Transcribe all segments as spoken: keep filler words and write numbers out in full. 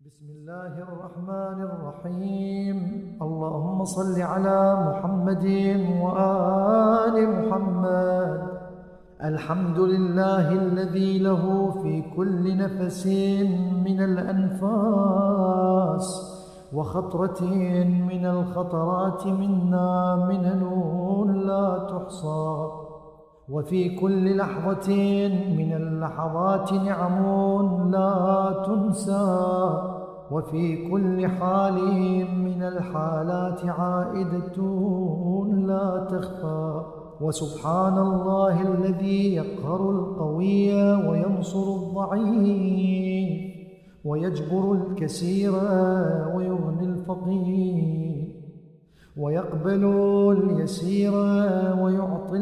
بسم الله الرحمن الرحيم. اللهم صل على محمد وآل محمد. الحمد لله الذي له في كل نفس من الأنفاس وخطرة من الخطرات منا منن لا تحصى، وفي كل لحظة من اللحظات نعم لا تنسى، وفي كل حال من الحالات عائدة لا تخفى. وسبحان الله الذي يقهر القوي وينصر الضعيف ويجبر الكثير ويغني الفقير ويقبل اليسير ويعطي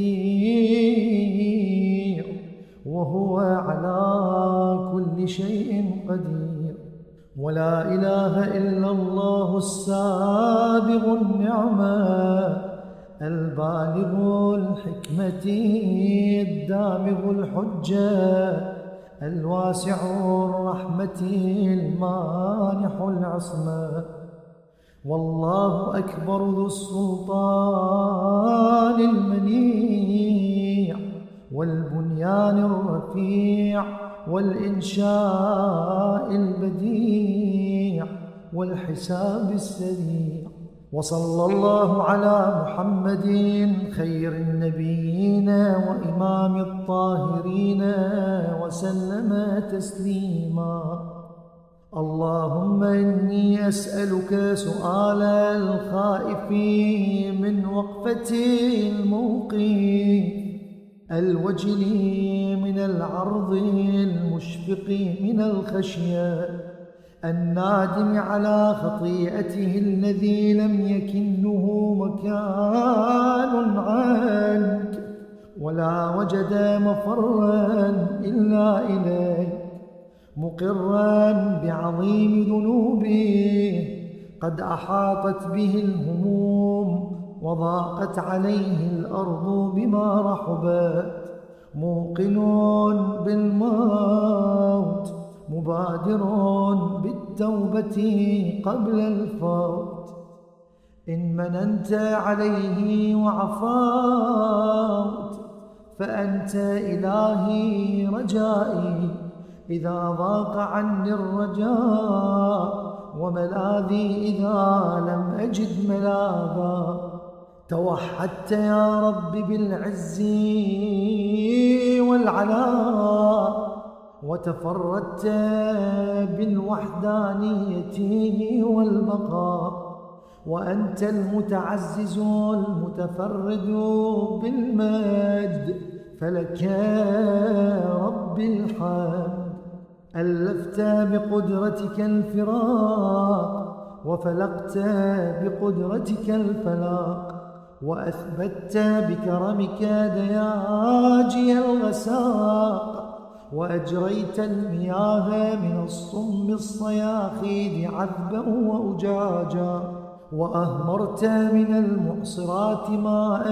الكثير، وهو على كل شيء قدير. ولا إله إلا الله السابغ النعمة البالغ الحكمة الدامغ الحجة الواسع الرحمة المانح العصمة. والله أكبر ذو السلطان المنيع والبنيان الرفيع والإنشاء البديع والحساب السريع. وصلى الله على محمد خير النبيين وإمام الطاهرين وسلم تسليما. اللهم إني أسألك سؤال الخائف من وقفة الموقف، الوجل من العرض، المشفق من الخشية، النادم على خطيئته الذي لم يكنه مكان عنك ولا وجد مفرا إلا إليك، مقرا بعظيم ذنوبه قد أحاطت به الهموم وضاقت عليه الأرض بما رحبت، موقن بالموت مبادر بالتوبة قبل الفوت. إن مننت عليه وعفوت فأنت إلهي رجائي، إذا ضاق عني الرجاء وملاذي إذا لم أجد ملاذا. توحدت يا رب بالعز والعلاء، وتفردت بالوحدانية والبقاء، وأنت المتعزز المتفرد بالمجد، فلك رب الحمد. ألفت بقدرتك الفراق وفلقت بقدرتك الفلاق، وأثبت بكرمك دياجي الغساق، وأجريت المياه من الصم الصياخيد عذبا وأجاجا، وأهمرت من المعصرات ماء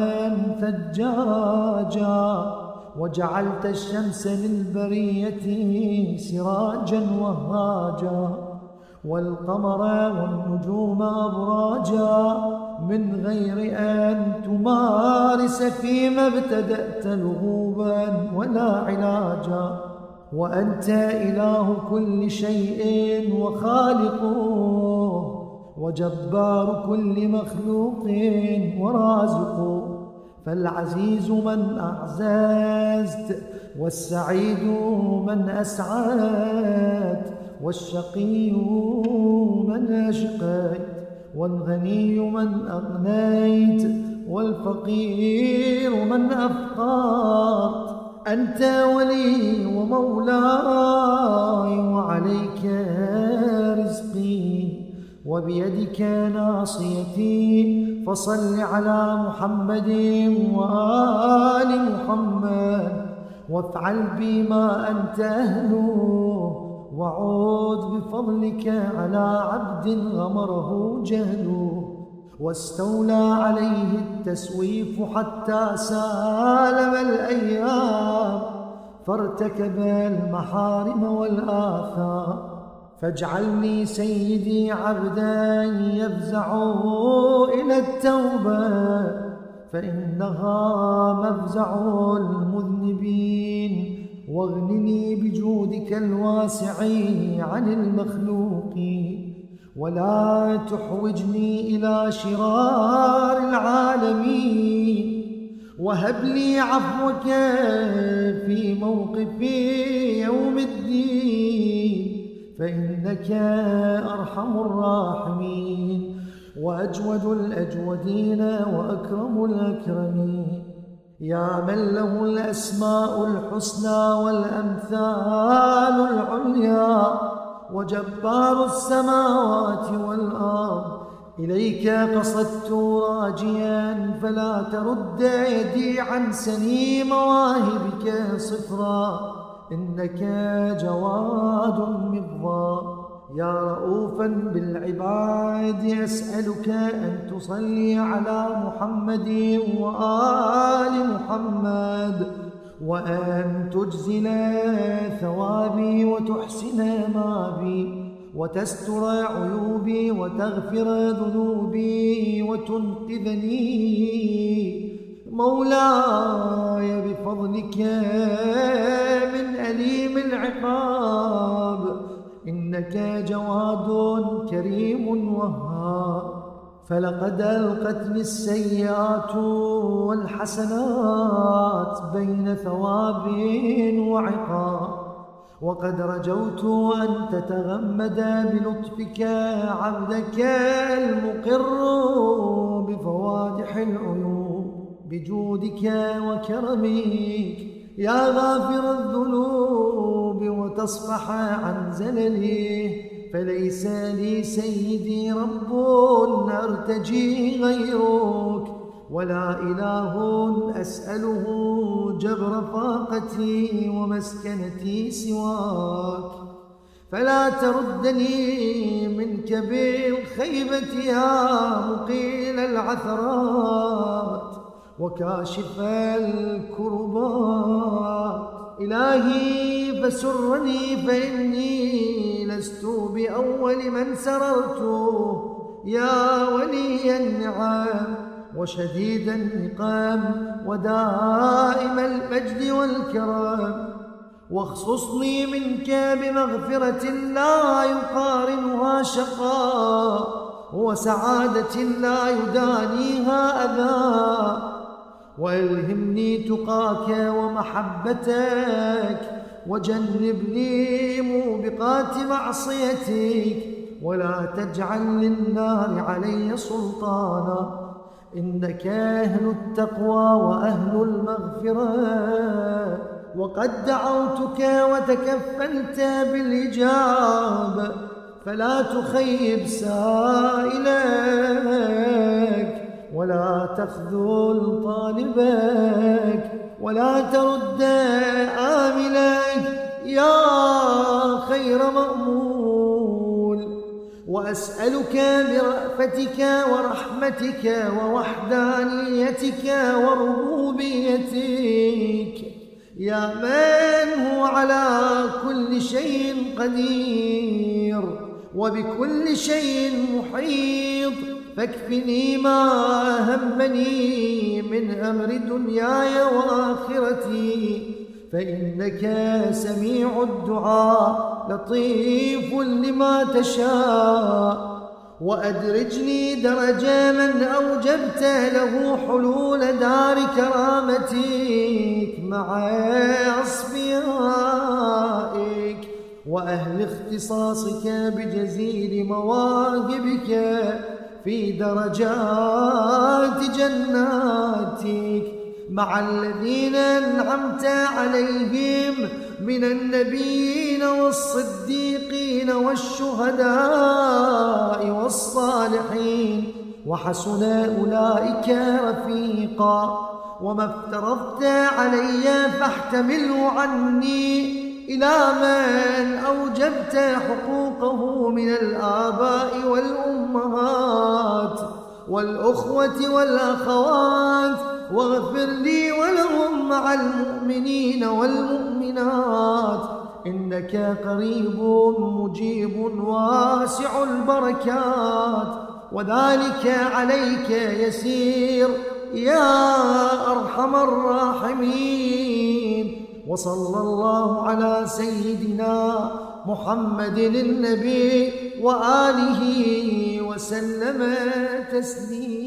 ثجاجا، وجعلت الشمس للبرية سراجا وهاجا، والقمر والنجوم أبراجا، من غير أن تمارس فيما ابتدأت لغوبا ولا علاجا. وأنت إله كل شيء وخالقه وجبار كل مخلوق ورازقه، فالعزيز من أعززت، والسعيد من أسعدت، والشقي من أشقيت، والغني من أغنيت، والفقير من أفقرت. أنت ولي ومولاي وعليك رزقي وبيدك ناصيتي، فصل على محمد وآل محمد، وافعل بي ما أنت أهله، وعود بفضلك على عبد غمره جهله، واستولى عليه التسويف حتى سالم الأيام، فارتكب المحارم والآثام، فاجعلني سيدي عبدا يفزع إلى التوبة، فإنها مفزع المذنبين، واغنني بجودك الواسع عن المخلوقين، ولا تحوجني إلى شرار العالمين، وهب لي عفوك في موقف يوم الدين، فإنك أرحم الراحمين وأجود الأجودين وأكرم الأكرمين، يا من له الأسماء الحسنى والأمثال العليا، وجبار السماوات والأرض. إليك قصدت راجيا فلا ترد يدي عن سني مواهبك صفرا، إنك جواد مضى يا رؤوفا بالعباد. أسألك أن تصلي على محمد وآل محمد، وأن تجزل ثوابي وتحسن مابي، وتستر عيوبي وتغفر ذنوبي وتنقذني مولاي بفضلك من أليم العقاب، إنك جواد كريم وهاب. فلقد ألقتني السيئات والحسنات بين ثواب وعقاب، وقد رجوت أن تتغمد بلطفك عبدك المقر بفوادح العيوب بجودك وكرمك يا غافر الذنوب، وتصفح عن زلله. فليس لي سيدي رب أرتجي غيرك، ولا إله أسأله جبر فاقتي ومسكنتي سواك، فلا تردني منك بالخيبة يا مقيل العثرات وكاشف الكربات. إلهي فسرني فإني لست بأول من سررته يا ولي النعم وشديد النقام ودائم المجد والكرم، واخصصني منك بمغفرة لا يقارنها شقاء، وسعادة لا يدانيها أذى، وألهمني تقاك ومحبتك، وجنبني موبقات معصيتك، ولا تجعل للنار علي سلطانا، إنك أهل التقوى وأهل المغفرة، وقد دعوتك وتكفلت بالإجابة، فلا تخيب سائلك، ولا تخذل طالبك، ولا ترد آملك يا خير مأمول. وأسألك برأفتك ورحمتك ووحدانيتك وربوبيتك يا من هو على كل شيء قدير وبكل شيء محيط، فاكفني ما همني من أمر دنياي وآخرتي، فإنك سميع الدعاء لطيف لما تشاء. وأدرجني درج من أوجبت له حلول دار كرامتك مع أصفيائك وأهل اختصاصك بجزيل مواهبك في درجات جناتك مع الذين أنعمت عليهم من النبيين والصديقين والشهداء والصالحين، وحسن أولئك رفيقا. وما افترضت علي فاحتمله عني إلى من أوجبت حقوقه من الآباء والأمهات والأخوة والأخوات، واغفر لي ولهم مع المؤمنين والمؤمنات، إنك قريب مجيب واسع البركات، وذلك عليك يسير يا أرحم الراحمين. وصلى الله على سيدنا محمد النبي وآله وسلم تسليما.